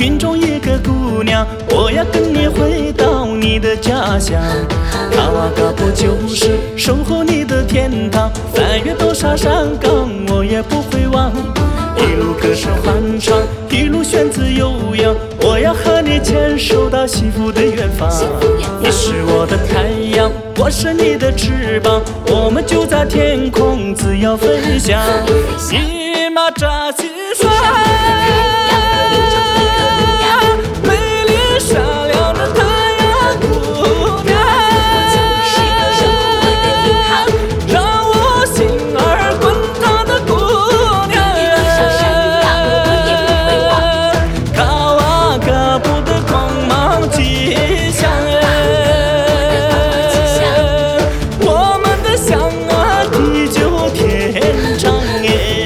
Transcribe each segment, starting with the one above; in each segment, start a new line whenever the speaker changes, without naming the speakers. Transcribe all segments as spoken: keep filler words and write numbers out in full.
云中一个姑娘，我要跟你回到你的家乡。卡瓦嘎布就是守候你的天堂，翻越多少山岗，我也不会忘。一路歌声欢唱，一路选择悠扬，我要和你牵手到幸福的远方。你是我的太阳，我是你的翅膀，我们就在天空自由飞翔。一马扎西双，美丽闪亮的太阳姑娘，让我心儿滚烫的姑娘。卡瓦嘎布的光芒吉祥，我们的香啊地久天长耶。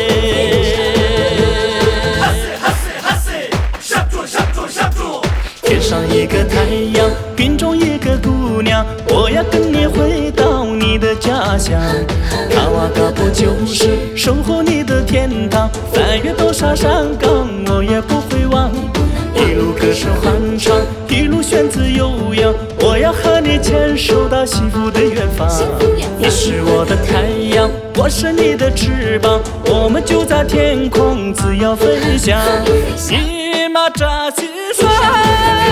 天上一个太阳，云中一个姑娘，我要跟你回到你的家乡。卡瓦嘎布就是守候你的天堂，翻越多少山岗，我也不会忘。一路歌声欢唱，一路选择悠扬，我要和你牵手到幸福的远方。你是我的太阳，我是你的翅膀，我们就在天空自由飞翔。一马扎西双。